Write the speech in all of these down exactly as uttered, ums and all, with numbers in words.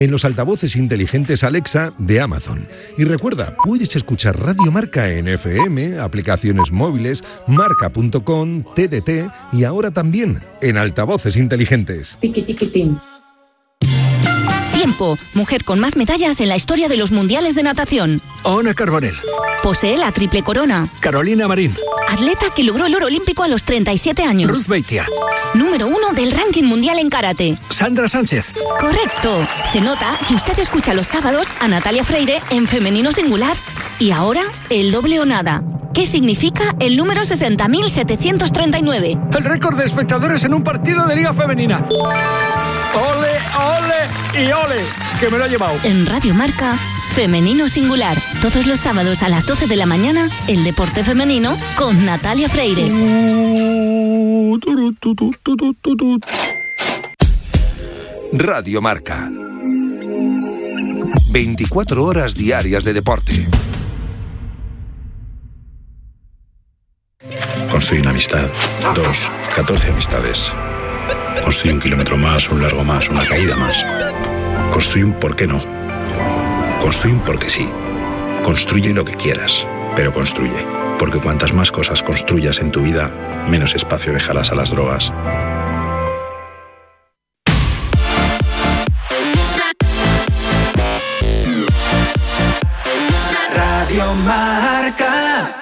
en los altavoces inteligentes Alexa de Amazon. Y recuerda, puedes escuchar Radio Marca en F M, aplicaciones móviles, marca punto com, T D T y ahora también en altavoces inteligentes. Tiqui, tiqui, tin. Tiempo, mujer con más medallas en la historia de los mundiales de natación. Ona Carbonell. Posee la triple corona. Carolina Marín. Atleta que logró el oro olímpico a los treinta y siete años. Ruth Beitia. Número uno del ranking mundial en karate. Sandra Sánchez. Correcto. Se nota que usted escucha los sábados a Natalia Freire en femenino singular. Y ahora, el doble o nada. ¿Qué significa el número sesenta mil setecientos treinta y nueve? El récord de espectadores en un partido de Liga Femenina. ¡Ole, ole y ole! Que me lo ha llevado. En Radio Marca, femenino singular. Todos los sábados a las doce de la mañana, el deporte femenino con Natalia Freire. Radio Marca. veinticuatro horas diarias de deporte. Construye una amistad. Dos, catorce amistades. Construye un kilómetro más, un largo más, una caída más. Construye un por qué no. Construye un porque sí. Construye lo que quieras, pero construye. Porque cuantas más cosas construyas en tu vida, menos espacio dejarás a las drogas. Radio Marca.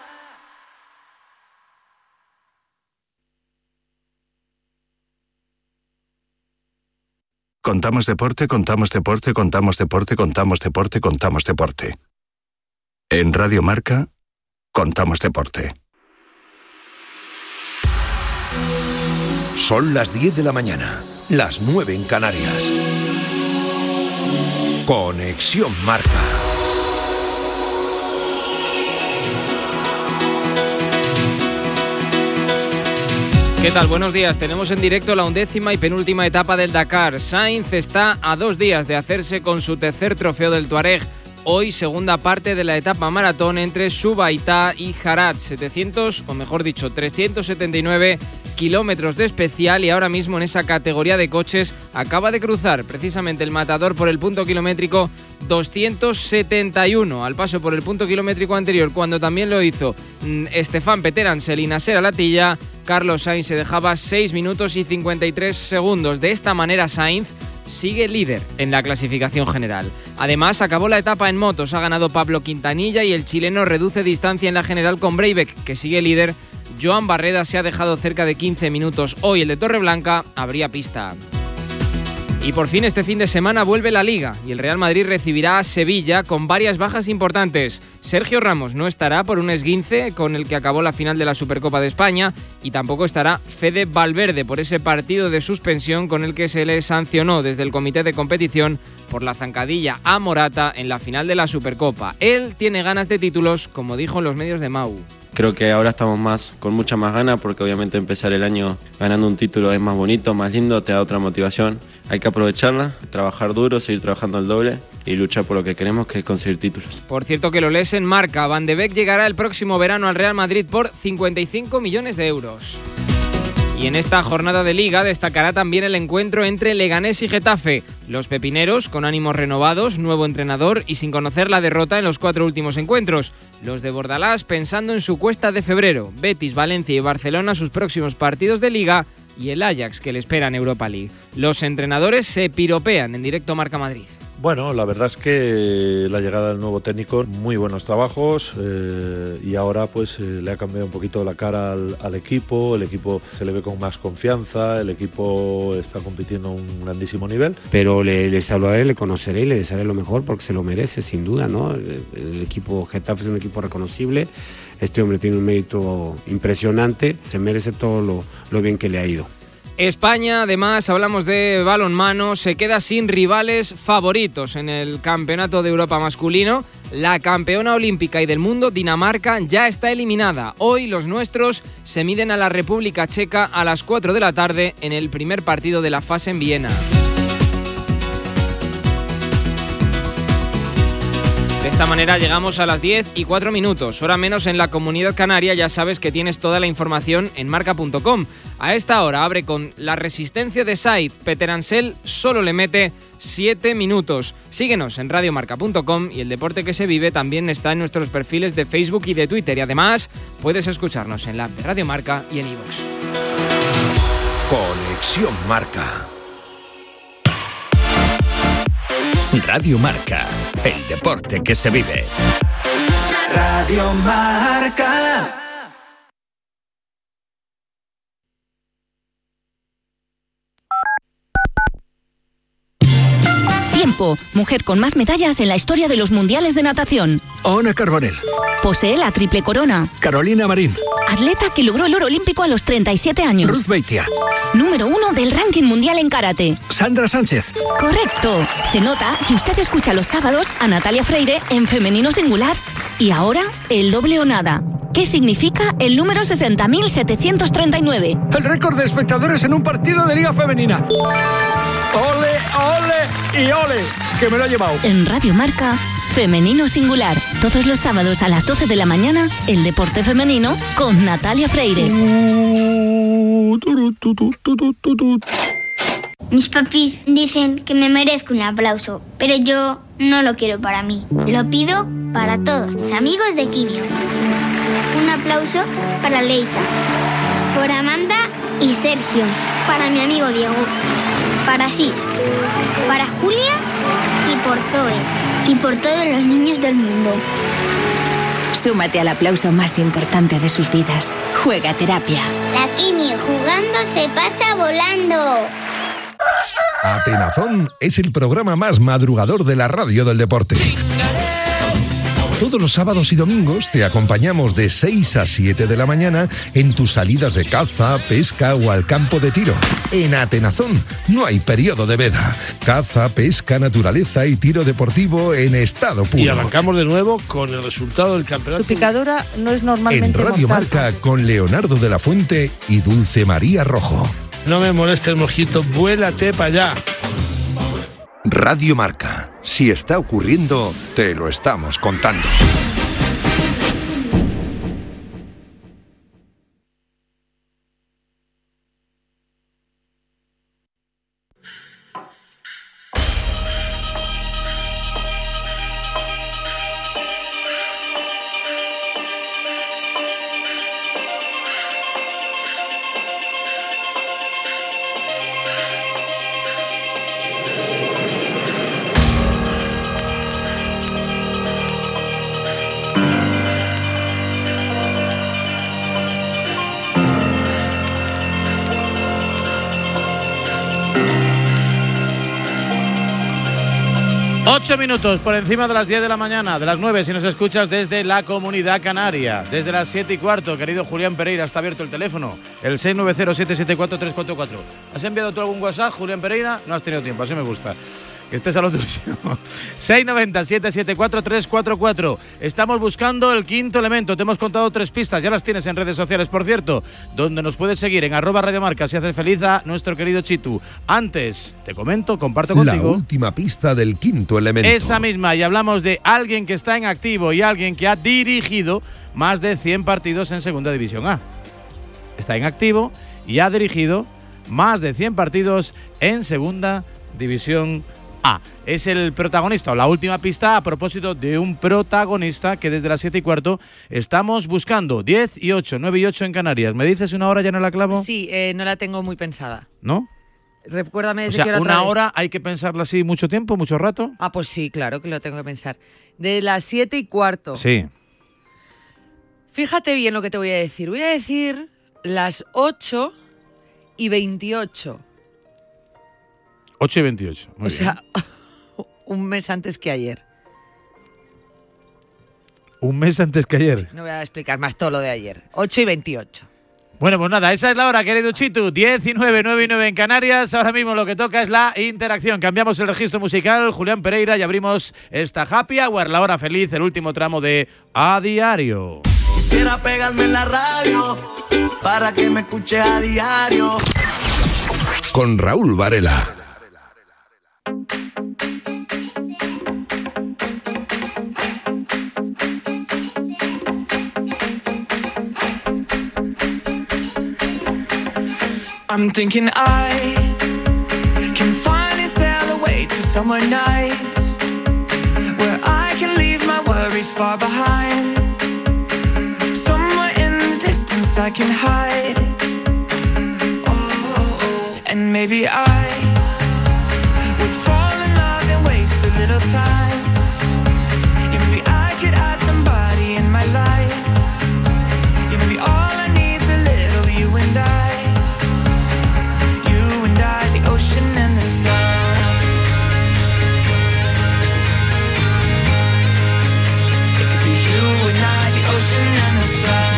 Contamos deporte, contamos deporte, contamos deporte, contamos deporte, contamos deporte. En Radio Marca, contamos deporte. Son las diez de la mañana, las nueve en Canarias. Conexión Marca. ¿Qué tal? Buenos días. Tenemos en directo la undécima y penúltima etapa del Dakar. Sainz está a dos días de hacerse con su tercer trofeo del Tuareg. Hoy, segunda parte de la etapa maratón entre Subaitá y Harat. setecientos, o mejor dicho, trescientos setenta y nueve kilómetros de especial, y ahora mismo en esa categoría de coches acaba de cruzar precisamente el matador por el punto kilométrico doscientos setenta y uno, al paso por el punto kilométrico anterior, cuando también lo hizo mmm, Stefan Peter Ansel y Nasser Al-Attiyah. Carlos Sainz se dejaba seis minutos y cincuenta y tres segundos. De esta manera Sainz sigue líder en la clasificación general. Además, acabó la etapa en motos, ha ganado Pablo Quintanilla y el chileno reduce distancia en la general con Breivik, que sigue líder. Joan Barreda se ha dejado cerca de quince minutos. Hoy el de Torreblanca abría pista. Y por fin este fin de semana vuelve la Liga y el Real Madrid recibirá a Sevilla con varias bajas importantes. Sergio Ramos no estará por un esguince con el que acabó la final de la Supercopa de España, y tampoco estará Fede Valverde por ese partido de suspensión con el que se le sancionó desde el comité de competición por la zancadilla a Morata en la final de la Supercopa. Él tiene ganas de títulos, como dijo en los medios de Mau. Creo que ahora estamos más con mucha más ganas, porque obviamente empezar el año ganando un título es más bonito, más lindo, te da otra motivación. Hay que aprovecharla, trabajar duro, seguir trabajando el doble y luchar por lo que queremos, que es conseguir títulos. Por cierto, que lo lees en Marca, Van de Beek llegará el próximo verano al Real Madrid por cincuenta y cinco millones de euros. Y en esta jornada de Liga destacará también el encuentro entre Leganés y Getafe. Los pepineros, con ánimos renovados, nuevo entrenador y sin conocer la derrota en los cuatro últimos encuentros. Los de Bordalás pensando en su cuesta de febrero. Betis, Valencia y Barcelona sus próximos partidos de Liga, y el Ajax que le espera en Europa League. Los entrenadores se piropean en directo Marca Madrid. Bueno, la verdad es que la llegada del nuevo técnico, muy buenos trabajos, eh, y ahora pues eh, le ha cambiado un poquito la cara al, al equipo. El equipo se le ve con más confianza, el equipo está compitiendo a un grandísimo nivel. Pero le, le saludaré, le conoceré y le desearé lo mejor, porque se lo merece sin duda, ¿no? El, el equipo Getafe es un equipo reconocible, este hombre tiene un mérito impresionante, se merece todo lo, lo bien que le ha ido. España, además, hablamos de balonmano, se queda sin rivales favoritos en el Campeonato de Europa masculino. La campeona olímpica y del mundo, Dinamarca, ya está eliminada. Hoy los nuestros se miden a la República Checa a las cuatro de la tarde en el primer partido de la fase en Viena. De esta manera llegamos a las diez y cuatro minutos, hora menos en la Comunidad Canaria. Ya sabes que tienes toda la información en marca punto com. A esta hora abre con la resistencia de Sainz. Peter Ansel solo le mete siete minutos. Síguenos en radiomarca punto com y el deporte que se vive también está en nuestros perfiles de Facebook y de Twitter. Y además puedes escucharnos en la app de Radio Marca y en iVoox. Conexión Marca. Radio Marca, el deporte que se vive. Radio Marca. Tiempo, mujer con más medallas en la historia de los mundiales de natación. Ona Carbonell. Posee la triple corona. Carolina Marín. Atleta que logró el oro olímpico a los treinta y siete años. Ruth Beitia. Número uno del ranking mundial en karate. Sandra Sánchez. Correcto. Se nota que usted escucha los sábados a Natalia Freire en femenino singular. Y ahora, el doble o nada. ¿Qué significa el número sesenta mil setecientos treinta y nueve? El récord de espectadores en un partido de Liga Femenina. ¡Ole, ole y ole! Que me lo he llevado. En Radio Marca, femenino singular. Todos los sábados a las doce de la mañana, el deporte femenino con Natalia Freire. Mis papis dicen que me merezco un aplauso, pero yo no lo quiero para mí. Lo pido para todos mis amigos de Quimio. Un aplauso para Leisa, por Amanda y Sergio, para mi amigo Diego, para Sis, para Julia y por Zoe, y por todos los niños del mundo. Súmate al aplauso más importante de sus vidas. Juega Terapia. La Quimio jugando se pasa volando. Atenazón es el programa más madrugador de la radio del deporte. Todos los sábados y domingos te acompañamos de seis a siete de la mañana en tus salidas de caza, pesca o al campo de tiro. En Atenazón no hay periodo de veda. Caza, pesca, naturaleza y tiro deportivo en estado puro. Y arrancamos de nuevo con el resultado del campeonato. Su picadura no es normalmente En Radio mortal. Marca con Leonardo de la Fuente y Dulce María Rojo. No me molestes, mosquito, vuélate para allá. Radio Marca. Si está ocurriendo, te lo estamos contando. Ocho minutos por encima de las diez de la mañana, de las nueve si nos escuchas desde la Comunidad Canaria. Desde las siete y cuarto, querido Julián Pereira, está abierto el teléfono, el seis nueve cero, siete siete cuatro, tres cuatro cuatro. ¿Has enviado tú algún WhatsApp, Julián Pereira? No has tenido tiempo, así me gusta. Que estés a lo tuyo. seis nueve cero, siete siete cuatro, tres cuatro cuatro. Estamos buscando el quinto elemento. Te hemos contado tres pistas. Ya las tienes en redes sociales, por cierto, donde nos puedes seguir en arroba radiomarca si haces feliz a nuestro querido Chitu. Antes, te comento, comparto contigo. La última pista del quinto elemento. Esa misma. Y hablamos de alguien que está en activo y alguien que ha dirigido más de cien partidos en Segunda División A. Está en activo y ha dirigido más de cien partidos en Segunda División A. Ah, es el protagonista o la última pista a propósito de un protagonista que desde las siete y cuarto estamos buscando. diez y ocho, nueve y ocho en Canarias. ¿Me dices una hora, ya no la clavo? Sí, eh, no la tengo muy pensada. ¿No? Recuérdame desde o sea, qué hora una traes. hora hay que pensarla así mucho tiempo, mucho rato. Ah, pues sí, claro que lo tengo que pensar. De las siete y cuarto. Sí. Fíjate bien lo que te voy a decir. Voy a decir las ocho y veintiocho. ocho y veintiocho. Muy o bien. sea, un mes antes que ayer. Un mes antes que ayer. No voy a explicar más todo lo de ayer. ocho y veintiocho. Bueno, pues nada, esa es la hora, querido Chitu. diecinueve, nueve y nueve en Canarias. Ahora mismo lo que toca es la interacción. Cambiamos el registro musical, Julián Pereira, y abrimos esta Happy Hour, la hora feliz, el último tramo de A Diario. Quisiera pegarme en la radio para que me escuche a diario. Con Raúl Varela. I'm thinking I can finally sail away to somewhere nice, where I can leave my worries far behind. Somewhere in the distance I can hide. Oh, and maybe I would fall in love and waste a little time. Yeah, maybe I could add somebody in my life. Yeah, maybe all I need's a little you and I. You and I, the ocean and the sun. It could be you and I, the ocean and the sun.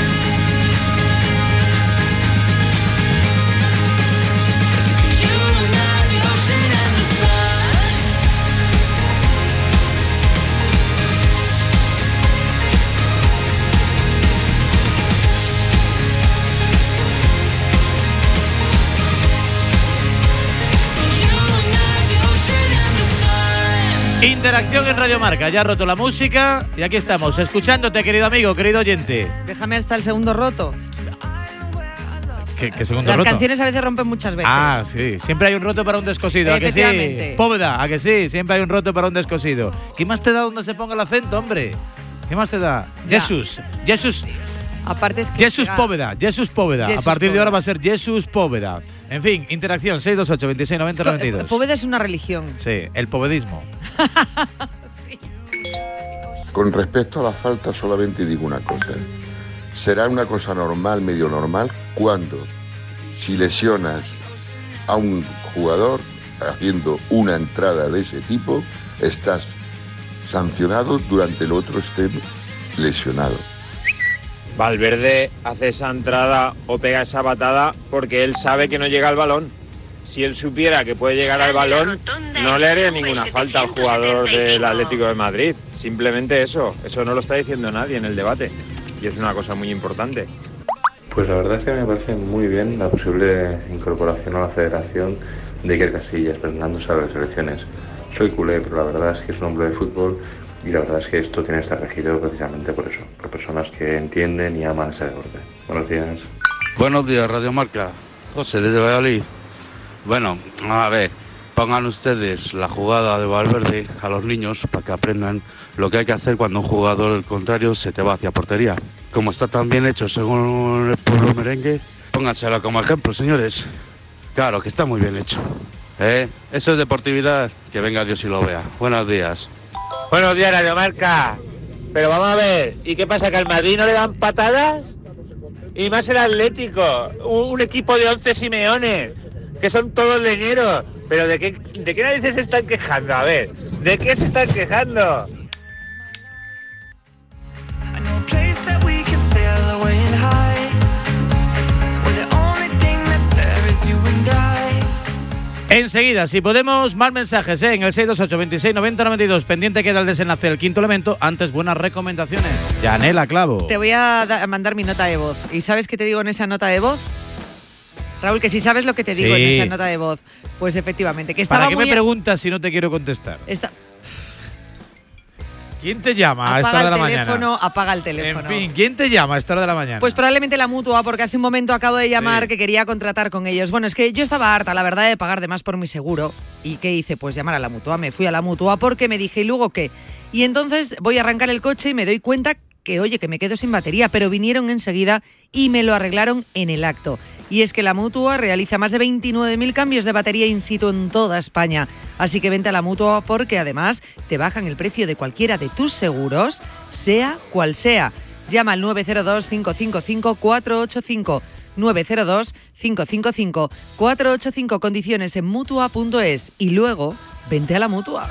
Interacción en Radio Marca, ya ha roto la música y aquí estamos, escuchándote, querido amigo, querido oyente. Déjame hasta el segundo roto. ¿Qué, qué segundo Las roto? canciones a veces rompen muchas veces. Ah, sí, siempre hay un roto para un descosido, ¿a que sí? Efectivamente. Póveda, ¿a que sí? Siempre hay un roto para un descosido. ¿Qué más te da donde se ponga el acento, hombre? ¿Qué más te da? Ya. Jesús, Jesús, Aparte es que Jesús llega- Póveda, Jesús Póveda. Jesús A partir de Póveda. ahora va a ser Jesús Póveda. En fin, interacción seis dos ocho, veintiséis noventa, noventa y dos. Póveda es una religión. Sí, el povedismo. Con respecto a la falta, solamente digo una cosa. Será una cosa normal, medio normal, cuando si lesionas a un jugador haciendo una entrada de ese tipo, estás sancionado durante el otro esté lesionado. Valverde hace esa entrada o pega esa patada porque él sabe que no llega al balón. Si él supiera que puede llegar al balón, no le haría ninguna falta al jugador del Atlético de Madrid. Simplemente eso, eso no lo está diciendo nadie en el debate. Y es una cosa muy importante. Pues la verdad es que me parece muy bien la posible incorporación a la federación de Iker Casillas, presentándose a las elecciones. Soy culé, pero la verdad es que es un hombre de fútbol y la verdad es que esto tiene que estar regido precisamente por eso, por personas que entienden y aman ese deporte. Buenos días. Buenos días, Radio Marca. José, desde Valladolid. Bueno, a ver, pongan ustedes la jugada de Valverde a los niños para que aprendan lo que hay que hacer cuando un jugador contrario se te va hacia portería. Como está tan bien hecho según el pueblo merengue, póngansela como ejemplo, señores. Claro, que está muy bien hecho. ¿Eh? Eso es deportividad, que venga Dios y lo vea. Buenos días. Buenos días, Radio Marca. Pero vamos a ver, ¿y qué pasa? ¿Que al Madrid no le dan patadas? Y más el Atlético, un, un equipo de once Simeones, que son todos leñeros. ¿Pero de qué, de qué narices se están quejando? A ver, ¿de qué se están quejando? Place that we can sail away and hide, where the only thing that's there is you and I. Enseguida, si podemos, más mensajes ¿eh? En el seis dos ocho, veintiséis noventa, noventa y dos. Pendiente queda el desenlace del quinto elemento. Antes, buenas recomendaciones. Yanela Clavo. Te voy a, da- a mandar mi nota de voz. ¿Y sabes qué te digo en esa nota de voz? Raúl, que si sabes lo que te digo Sí. en esa nota de voz. Pues efectivamente, que estaba ¿Para qué muy me preguntas si no te quiero contestar? Está- ¿Quién te llama a esta Apaga hora de el la teléfono, mañana? apaga el teléfono. En fin, ¿quién te llama a esta hora de la mañana? Pues probablemente la Mutua, porque hace un momento acabo de llamar Sí. que quería contratar con ellos. Bueno, es que yo estaba harta, la verdad, de pagar de más por mi seguro. ¿Y qué hice? Pues llamar a la Mutua. Me fui a la Mutua porque me dije, ¿y luego qué? Y entonces voy a arrancar el coche y me doy cuenta que, oye, que me quedo sin batería, pero vinieron enseguida y me lo arreglaron en el acto. Y es que la Mutua realiza más de veintinueve mil cambios de batería in situ en toda España. Así que vente a la Mutua porque además te bajan el precio de cualquiera de tus seguros, sea cual sea. Llama al nueve cero dos, cinco cinco cinco, cuatro ocho cinco. nueve cero dos, cinco cinco cinco, cuatro ocho cinco. Condiciones en mutua punto es. Y luego, vente a la Mutua.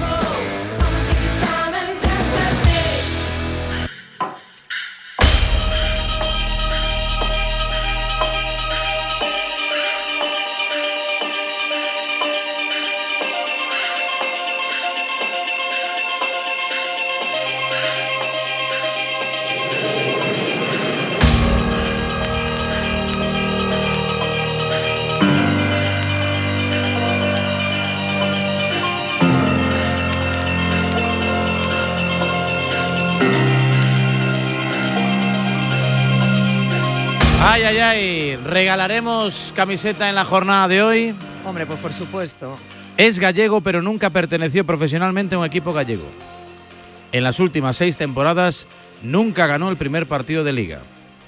Ay, ay, ay. ¿Regalaremos camiseta en la jornada de hoy? Hombre, pues por supuesto. Es gallego, pero nunca perteneció profesionalmente a un equipo gallego. En las últimas seis temporadas nunca ganó el primer partido de Liga.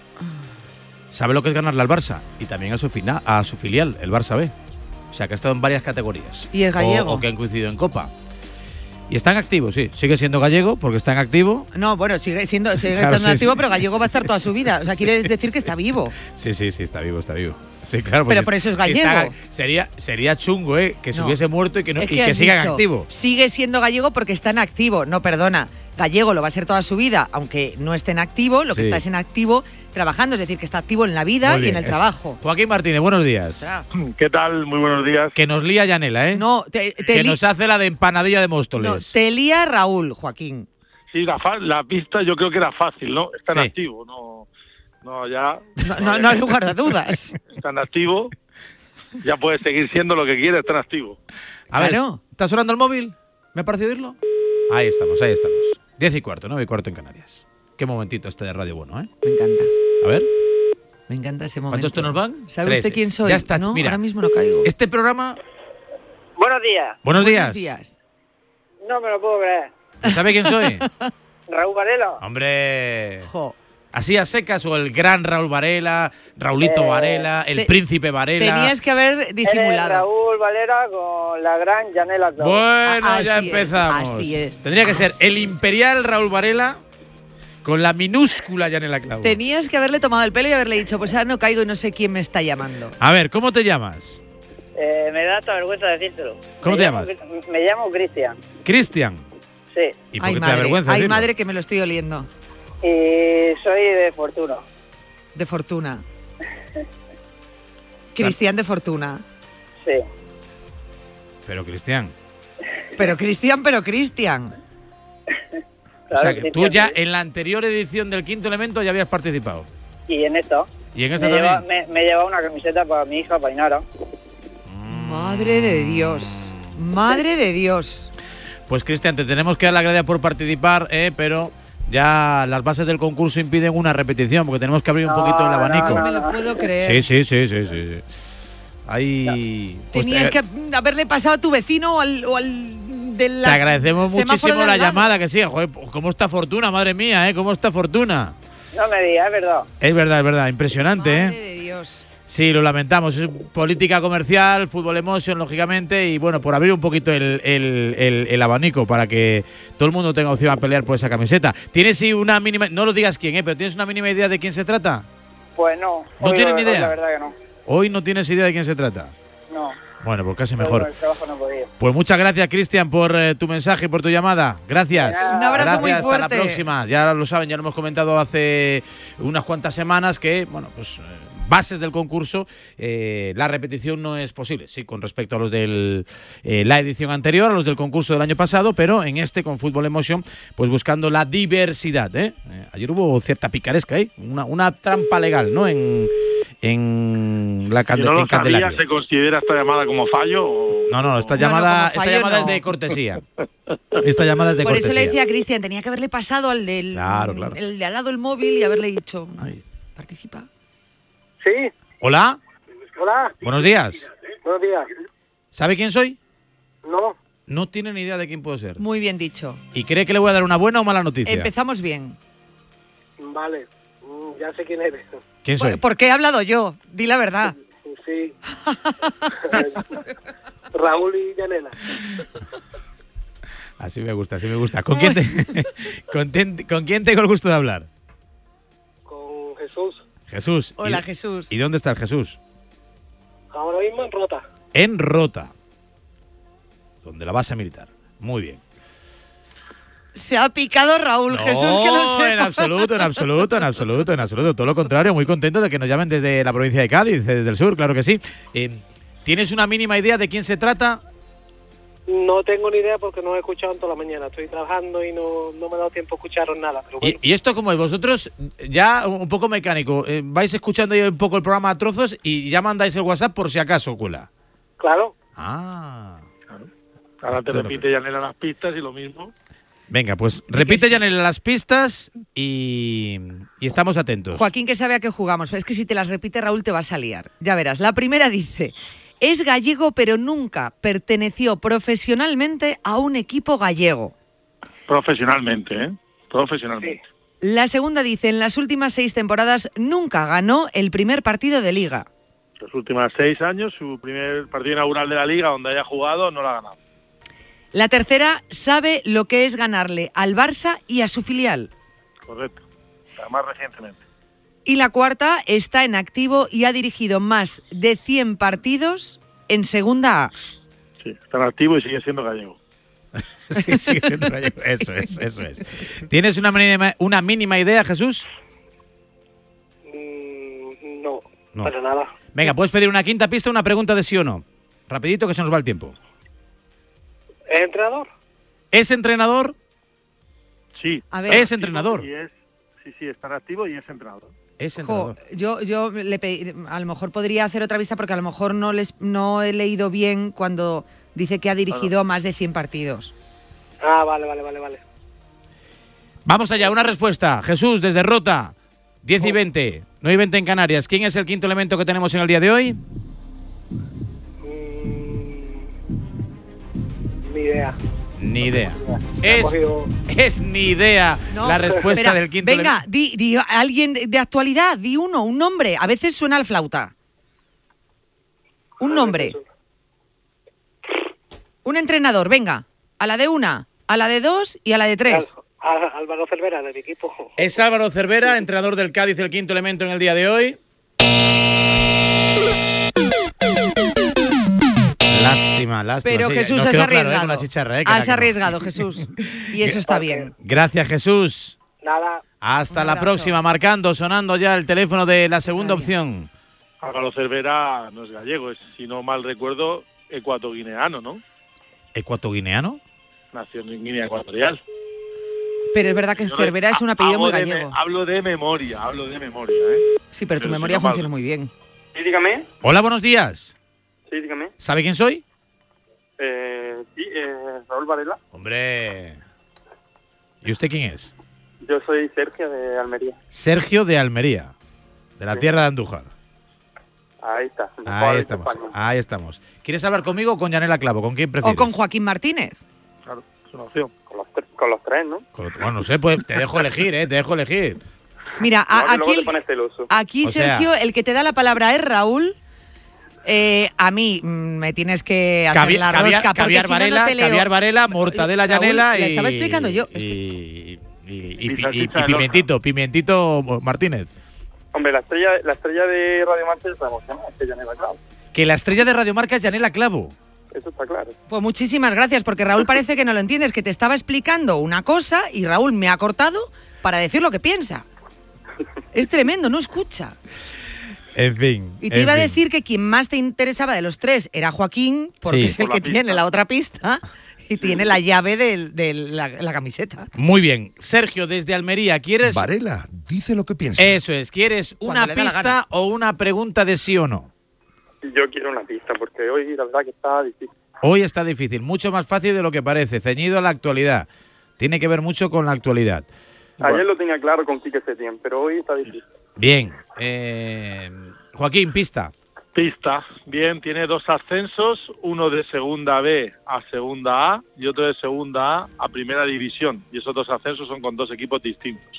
Sabe lo que es ganarle al Barça y también a su, fina, a su filial, el Barça B. O sea, que ha estado en varias categorías. Y es gallego. O, o que han coincidido en Copa. Y está en activo, sí. Sigue siendo gallego porque está en activo. No, bueno, sigue siendo sigue Claro, estando sí, activo, sí. pero gallego va a estar toda su vida. O sea, quiere decir que está vivo. Sí, sí, sí, está vivo, está vivo. Sí, claro. Pero porque por eso es si está- gallego. sería, sería chungo, ¿eh? Que se No. hubiese muerto y que, no, Es y que has siga en dicho, activo. Sigue siendo gallego porque está en activo. No, perdona. Gallego lo va a ser toda su vida, aunque no esté en activo. Lo que Sí. está es en activo trabajando. Es decir, que está activo en la vida Muy y bien, en el eso. trabajo. Joaquín Martínez, buenos días. ¿Qué tal? Muy buenos días. Que nos lía Yanela, ¿eh? No, te, te que li- nos hace la de empanadilla de no, Móstoles. te lía Raúl, Joaquín. Sí, la, fa- la pista yo creo que era fácil, ¿no? Está en Sí. activo, no, no ya. No, no, no hay lugar a dudas. Está en activo, ya puede seguir siendo lo que quiera, está en activo. A ver, Claro. ¿está sonando el móvil? ¿Me ha parecido oírlo? Ahí estamos, ahí estamos. Diez y cuarto, nueve y cuarto en Canarias. Qué momentito este de Radio Bueno, ¿eh? Me encanta. A ver, Me encanta ese momento. ¿cuántos tonos van? ¿Sabe Tres. usted quién soy? Ya está, no, mira. ahora mismo no caigo. Este programa... Buenos días. Buenos días. Buenos días. No me lo puedo creer. ¿Sabe quién soy? Raúl Varela. Hombre... Jo. Así a secas o el gran Raúl Varela, Raulito Eh, Varela, el te- príncipe Varela. Tenías que haber Eres disimulado. Raúl Valera con la gran Yanela Clau. Bueno, Ah, ya así es, empezamos. así es. Tendría que ser Así el es. imperial Raúl Varela con la minúscula Yanela Clau. Tenías que haberle tomado el pelo y haberle dicho, pues ahora no caigo y no sé quién me está llamando. A ver, ¿cómo te llamas? Eh, me da hasta vergüenza decírtelo. ¿Cómo Me te llamo- llamas? Me llamo Cristian. Cristian. Sí. ¿Y por Ay, qué te da madre, vergüenza ay, decirlo? madre, que me lo estoy oliendo. Y soy de Fortuna. De Fortuna. Cristian de Fortuna. Sí. Pero Cristian, Pero Cristian, pero Cristian. o sea, que tú ya en la anterior edición del Quinto Elemento ya habías participado. Y en esto. ¿Y en esta me lleva, también? me, me lleva una camiseta para mi hija, para Inara. Madre de Dios. Madre de Dios. Pues Cristian, te tenemos que dar las gracias por participar, eh, pero ya las bases del concurso impiden una repetición porque tenemos que abrir un poquito el abanico. No me lo puedo creer. Sí, sí, sí, sí, sí. sí. Ahí... pues Tenías te, que haberle pasado a tu vecino o al, o al de la te agradecemos semáforo muchísimo de la al lado. llamada, que sí. Joder, ¿cómo está Fortuna? Madre mía, ¿eh? ¿Cómo está Fortuna? No me digas, es verdad. Es verdad, es verdad. Impresionante, ¿eh? Madre de Dios. Sí, lo lamentamos. Es política comercial, Fútbol Emotion, lógicamente, y bueno, por abrir un poquito el, el, el, el abanico para que todo el mundo tenga opción a pelear por esa camiseta. ¿Tienes sí, una mínima, no lo digas quién, ¿eh? Pero ¿tienes una mínima idea de quién se trata? Pues no. ¿No Hoy tienes la- ni idea? La verdad que no. Hoy no tienes idea de quién se trata. No. Bueno, pues casi Pero mejor. con el trabajo no he podido. Pues muchas gracias, Cristian, por eh, tu mensaje y por tu llamada. Gracias. Un abrazo gracias, muy hasta la fuerte. próxima. Ya lo saben, ya lo hemos comentado hace unas cuantas semanas que, bueno, pues... eh, bases del concurso, eh, la repetición no es posible, sí, con respecto a los de eh, la edición anterior, a los del concurso del año pasado, pero en este, con Fútbol Emotion, pues buscando la diversidad. ¿eh? Eh, ayer hubo cierta picaresca, ¿eh? una, una trampa legal, ¿no? En, en la Si cande- no en lo sabía, Candelaria. ¿se considera esta llamada como fallo? o- No, no, esta No, llamada, no, como esta fallo llamada es no. de cortesía. Esta llamada es de Por cortesía. eso le decía a Cristian, tenía que haberle pasado al del Claro, claro. el de al lado el móvil y haberle dicho, participa. Sí. Hola, Hola. buenos días. Buenos días. ¿Sabe quién soy? No. No tiene ni idea de quién puedo ser. Muy bien dicho. ¿Y cree que le voy a dar una buena o mala noticia? Empezamos bien. Vale. Mm, Ya sé quién eres. ¿Quién soy? ¿Por, por qué he hablado yo? Di la verdad. Sí. Raúl y Yanela. Así me gusta, así me gusta. ¿Con quién, te- con, ten- ¿Con quién tengo el gusto de hablar? Con Jesús. Jesús. Hola, ¿Y- Jesús. ¿Y dónde está el Jesús? Ahora mismo en Rota. En Rota, donde la base militar. Muy bien. Se ha picado Raúl, Jesús, que lo No, sepa. en absoluto, en absoluto, en absoluto, en absoluto. Todo lo contrario, muy contento de que nos llamen desde la provincia de Cádiz, desde el sur, claro que sí. Eh, ¿Tienes una mínima idea de quién se trata? No tengo ni idea porque no he escuchado en toda la mañana. Estoy trabajando y no, no me he dado tiempo a escuchar nada. Pero bueno, ¿Y, y esto cómo es? Vosotros, ya un poco mecánico, eh, vais escuchando ahí un poco el programa a trozos y ya mandáis el WhatsApp por si acaso, cuela. claro. Ah. Ahora te Esto es lo repite Yanela las pistas y lo mismo. Venga, pues repite ya en las pistas y, y estamos atentos. Joaquín, que sabe a qué jugamos. Es que si te las repite Raúl te vas a liar. Ya verás. La primera dice, Es gallego, pero nunca perteneció profesionalmente a un equipo gallego. Profesionalmente, ¿eh? Profesionalmente. La segunda dice, en las últimas seis temporadas nunca ganó el primer partido de Liga. Los últimos seis años, su primer partido inaugural de la Liga donde haya jugado, no lo ha ganado. La tercera, sabe lo que es ganarle al Barça y a su filial. Correcto. Además, recientemente. Y la cuarta, está en activo y ha dirigido más de cien partidos en Segunda A. Sí, está en activo y sigue siendo gallego. Sí, sigue siendo gallego. Eso es, eso es. ¿Tienes una mínima, una mínima idea, Jesús? Mm, no, No. para nada. Venga, puedes pedir una quinta pista, una pregunta de sí o no. Rapidito que se nos va el tiempo. ¿Es entrenador? ¿Es entrenador? Sí. A ver. Es entrenador. Y es, sí, sí, está en activo y es entrenador. Es Jo, yo yo le pedí, a lo mejor podría hacer otra vista porque a lo mejor no les no he leído bien cuando dice que ha dirigido más de cien partidos. Ah, vale, vale, vale, vale. Vamos allá, una respuesta. Jesús, desde Rota, diez y veinte, nueve y veinte en Canarias. ¿Quién es el quinto elemento que tenemos en el día de hoy? Ni idea. Ni idea. Me ha Es, cogido- es ni idea No, la respuesta espera, del quinto venga, elemento. di, di alguien de, de actualidad, di uno, un nombre. A veces suena al flauta. Un nombre. Un entrenador, venga. A la de una, a la de dos y a la de tres. Al- Álvaro Cervera, del equipo. Es Álvaro Cervera, entrenador del Cádiz, el quinto elemento en el día de hoy. Lástima, lástima. Pero Sí, Jesús, nos has quedó claro, ¿eh? arriesgado. Con la chicharra, ¿eh? Que Has era que no. arriesgado, Jesús. Y eso está bien. Gracias, Jesús. Nada. Hasta Un la abrazo. próxima, marcando, sonando ya el teléfono de la segunda opción. Álvaro Cervera no es gallego, es, si no mal recuerdo, ecuatoguineano, ¿no? ¿Ecuatoguineano? Nació en Guinea Ecuatorial. Pero es verdad que Yo Cervera es un apellido hago muy de me- gallego. hablo de memoria, hablo de memoria, ¿eh? Sí, pero tu pero memoria si no mal. funciona muy bien. Sí, dígame. Hola, buenos días. Sí, dígame. ¿Sabe quién soy? Eh, sí, eh, Raúl Varela. Hombre. ¿Y usted quién es? Yo soy Sergio de Almería. Sergio de Almería, de la Sí. tierra de Andújar. Ahí está. un Ahí jugador estamos, español. ahí estamos. ¿Quieres hablar conmigo o con Yanela Clavo? ¿Con quién prefieres? O con Joaquín Martínez. Claro, es una opción. Con los, tre- con los tres, ¿no? Con- Bueno, no sé, pues te dejo elegir, ¿eh? Te dejo elegir. Mira, a- Luego- luego aquí, te el- pones celoso. aquí O sea- Sergio, el que te da la palabra es Raúl. Eh, a mí mm, me tienes que hacer Cavi- la caviar, rosca porque caviar si no, no Varela, te leo. caviar Varela, mortadela Raúl, Llanela y... le estaba explicando yo. Y, y, y- y- Y y- salchicha y de pimientito, pimientito Martínez. Hombre, la estrella, la estrella de Radio Mancha ya sabemos, ¿no? Es que ya no va claro. Que la estrella de Radio Marca es Yanela Clavo. Eso está claro. Pues muchísimas gracias, porque Raúl parece que no lo entiendes, que te estaba explicando una cosa y Raúl me ha cortado para decir lo que piensa. Es tremendo, no escucha. En fin. Y te en iba a fin. decir que quien más te interesaba de los tres era Joaquín, porque Sí. es el Por la que pista. tiene la otra pista y tiene la llave de, de la, la camiseta. Muy bien. Sergio, desde Almería, ¿quieres...? Varela, dice lo que piensa. Eso es, ¿quieres Cuando una le da la gana. pista o una pregunta de sí o no? Yo quiero una pista, porque hoy la verdad que está difícil. Hoy está difícil, mucho más fácil de lo que parece, ceñido a la actualidad. Tiene que ver mucho con la actualidad. Ayer lo tenía claro con Quique Setién, pero hoy está difícil. Bien. eh, Joaquín, pista. Pista. Bien, tiene dos ascensos, uno de segunda B a segunda A y otro de segunda A a primera división. Y esos dos ascensos son con dos equipos distintos.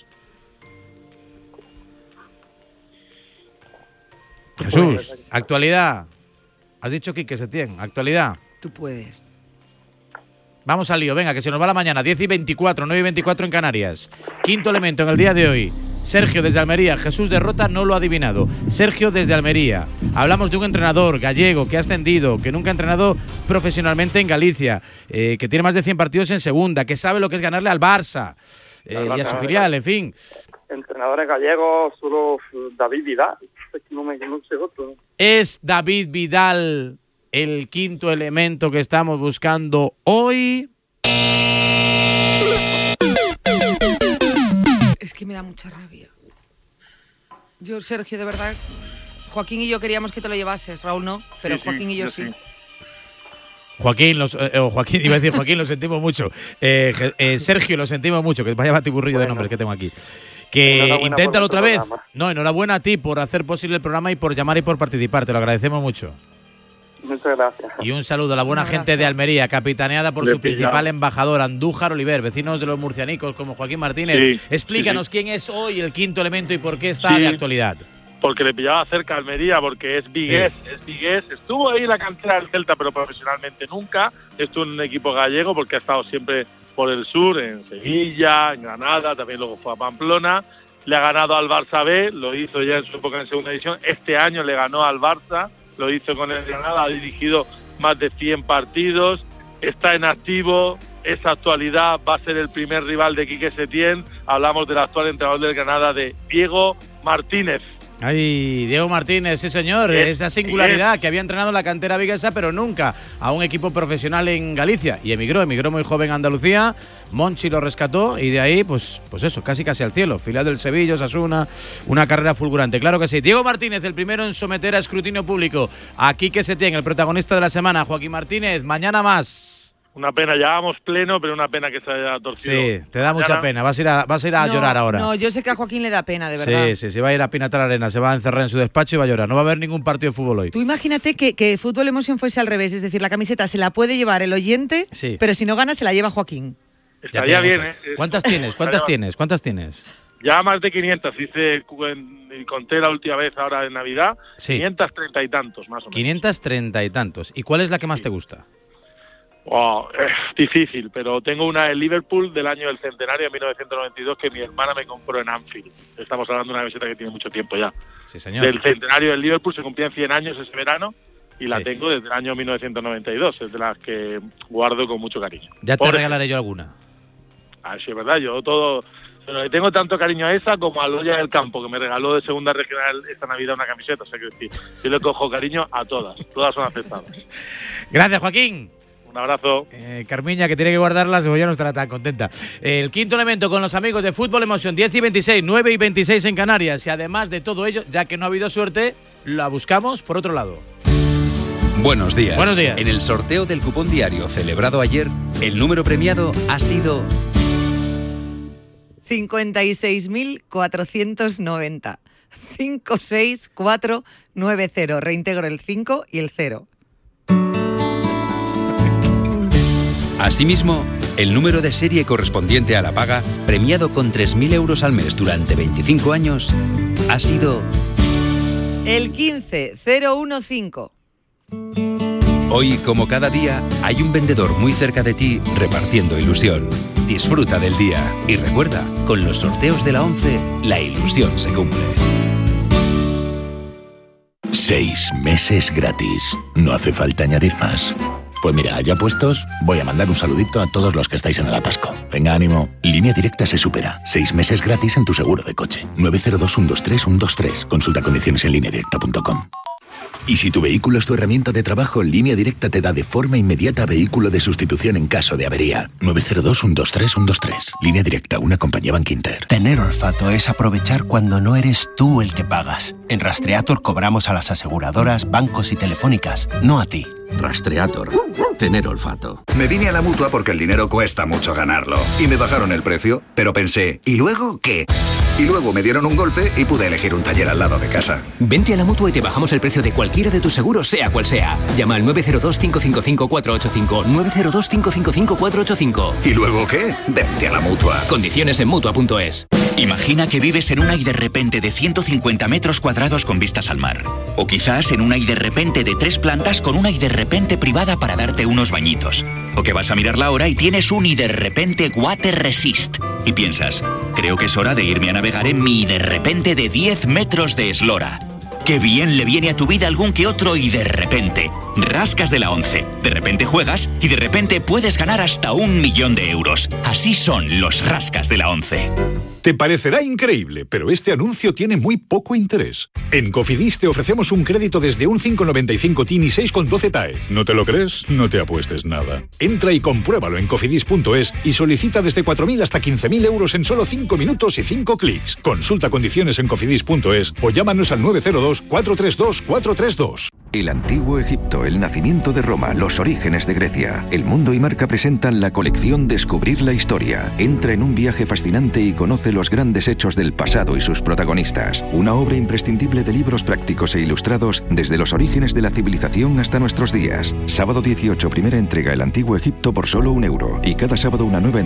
Jesús, actualidad. Has dicho Quique Setién, actualidad. Tú puedes. Vamos al lío, venga, que se nos va la mañana. diez y veinticuatro, nueve y veinticuatro en Canarias. Quinto elemento en el día de hoy. Sergio desde Almería. Jesús de Rota no lo ha adivinado. Sergio desde Almería. Hablamos de un entrenador gallego que ha ascendido, que nunca ha entrenado profesionalmente en Galicia, eh, que tiene más de cien partidos en segunda, que sabe lo que es ganarle al Barça eh, Al Barça, y a su al filial, Barça. en fin. Entrenadores gallegos, solo David Vidal. Es que no me no sé otro. ¿Es David Vidal el quinto elemento que estamos buscando hoy? Es que me da mucha rabia. Yo, Sergio, de verdad, Joaquín y yo queríamos que te lo llevases, Raúl no, pero Sí, sí, Joaquín y yo yo sí. sí. Joaquín, los, eh, o Joaquín, iba a decir Joaquín, lo sentimos mucho. Eh, Je- eh, Sergio, lo sentimos mucho, que vaya batiburrillo de Bueno. nombres que tengo aquí. Que Enhorabuena inténtalo por otra vez. vuestro programa. No, enhorabuena a ti por hacer posible el programa y por llamar y por participar. Te lo agradecemos mucho. Muchas gracias. Y un saludo a la buena gente de Almería, capitaneada por Le su pillado. principal embajador, Andújar Oliver, vecinos de los murcianicos como Joaquín Martínez. Sí, Explícanos sí, sí. quién es hoy el quinto elemento y por qué está Sí. de actualidad. Porque le pillaba cerca a Almería, porque es vigués, es vigués. Estuvo ahí en la cantera del Celta, pero profesionalmente nunca. Estuvo en un equipo gallego porque ha estado siempre por el sur, en Sevilla, en Granada, también luego fue a Pamplona. Le ha ganado al Barça B, lo hizo ya en su época en segunda división. Este año le ganó al Barça, lo hizo con el Granada, ha dirigido más de cien partidos, está en activo, esa actualidad, va a ser el primer rival de Quique Setién. Hablamos del actual entrenador del Granada, de Diego Martínez. Ay, Diego Martínez, sí señor, Es- esa singularidad que había entrenado en la cantera viguesa, pero nunca a un equipo profesional en Galicia. Y emigró, emigró muy joven a Andalucía, Monchi lo rescató y de ahí, pues, pues eso, casi casi al cielo. Filial del Sevilla, Osasuna, una carrera fulgurante. Claro que sí. Diego Martínez, el primero en someter a escrutinio público. Aquí que se tiene el protagonista de la semana, Joaquín Martínez, mañana más. Una pena, llevábamos pleno, pero una pena que se haya torcido. Sí, te da mucha Mañana. pena, vas a ir a, vas a, ir a No, llorar ahora. No, yo sé que a Joaquín le da pena, de verdad. Sí, sí, se va a ir a Pinatar Arena, se va a encerrar en su despacho y va a llorar. No va a haber ningún partido de fútbol hoy. Tú imagínate que, que Fútbol Emotion fuese al revés, es decir, la camiseta se la puede llevar el oyente, Sí. pero si no gana se la lleva Joaquín. Ya Estaría tiene bien, muchas. ¿eh? ¿Cuántas tienes? ¿Cuántas Estaría- tienes? ¿Cuántas tienes? Ya más de quinientas, hice y conté la última vez ahora en Navidad, Sí. quinientos treinta y tantos más o menos. quinientos treinta y tantos. ¿Y cuál es la que más te gusta? Wow, es difícil, pero tengo una de Liverpool del año del centenario, en mil novecientos noventa y dos, que mi hermana me compró en Anfield. Estamos hablando de una camiseta que tiene mucho tiempo ya. Sí, señor. Del centenario del Liverpool, se cumplían cien años ese verano y la Sí. tengo desde el año mil novecientos noventa y dos, es de las que guardo con mucho cariño. Ya te Por regalaré yo alguna. Ah, sí, es verdad, yo todo... Pero le tengo tanto cariño a esa como a Loya del Campo, que me regaló de segunda regional esta Navidad una camiseta. O sea, que decir, yo le cojo cariño a todas, todas son aceptadas. Gracias, Joaquín. Un abrazo. Eh, Carmiña, que tiene que guardarlas, pues ya no estará tan contenta. El quinto elemento con los amigos de Fútbol Emotion, diez y veintiséis, nueve y veintiséis en Canarias. Y además de todo ello, ya que no ha habido suerte, la buscamos por otro lado. Buenos días. Buenos días. En el sorteo del cupón diario celebrado ayer, el número premiado ha sido cincuenta y seis mil cuatrocientos noventa. cinco seis cuatro nueve cero. Reintegro el cinco y el cero. Asimismo, el número de serie correspondiente a la paga, premiado con tres mil euros al mes durante veinticinco años, ha sido El quince cero uno cinco. hoy, como cada día, hay un vendedor muy cerca de ti repartiendo ilusión. Disfruta del día y recuerda, con los sorteos de la once, la ilusión se cumple. Seis meses gratis. No hace falta añadir más. Pues mira, ya puestos, voy a mandar un saludito a todos los que estáis en el atasco. Venga, ánimo. Línea Directa se supera. Seis meses gratis en tu seguro de coche. nueve cero dos, uno dos tres, uno dos tres. Consulta condiciones en línea directa punto com. Y si tu vehículo es tu herramienta de trabajo, Línea Directa te da de forma inmediata vehículo de sustitución en caso de avería. nueve cero dos, uno dos tres, uno dos tres. Línea Directa, una compañía Bankinter. Tener olfato es aprovechar cuando no eres tú el que pagas. En Rastreator cobramos a las aseguradoras, bancos y telefónicas, no a ti. Rastreator. Tener olfato. Me vine a la Mutua porque el dinero cuesta mucho ganarlo. Y me bajaron el precio, pero pensé, ¿y luego qué? Y luego me dieron un golpe y pude elegir un taller al lado de casa. Vente a la Mutua y te bajamos el precio de cualquiera de tus seguros, sea cual sea. Llama al nueve cero dos, cinco cinco cinco, cuatro ocho cinco, nueve cero dos, cinco cinco cinco, cuatro ocho cinco. ¿Y luego qué? Vente a la Mutua. Condiciones en Mutua punto es. Imagina que vives en una y de repente de ciento cincuenta metros cuadrados con vistas al mar. O quizás en una y de repente de tres plantas con una y de repente privada para darte unos bañitos. O que vas a mirar la hora y tienes un y de repente Water Resist. Y piensas, creo que es hora de irme a navegar en mi y de repente de diez metros de eslora. Qué bien le viene a tu vida algún que otro y de repente. Rascas de la once. De repente juegas y de repente puedes ganar hasta un millón de euros. Así son los rascas de la once. Te parecerá increíble, pero este anuncio tiene muy poco interés. En Cofidis te ofrecemos un crédito desde un cinco coma noventa y cinco T I N y seis coma doce T A E. ¿No te lo crees? No te apuestes nada. Entra y compruébalo en cofidis punto es y solicita desde cuatro mil hasta quince mil euros en solo cinco minutos y cinco clics. Consulta condiciones en cofidis punto es o llámanos al nueve cero dos, cuatro tres dos, cuatro tres dos. El antiguo Egipto, el nacimiento de Roma, los orígenes de Grecia. El Mundo y Marca presentan la colección Descubrir la Historia. Entra en un viaje fascinante y conoce los grandes hechos del pasado y sus protagonistas. Una obra imprescindible de libros prácticos e ilustrados desde los orígenes de la civilización hasta nuestros días. Sábado dieciocho, primera entrega El Antiguo Egipto por solo un euro. Y cada sábado una nueva entrega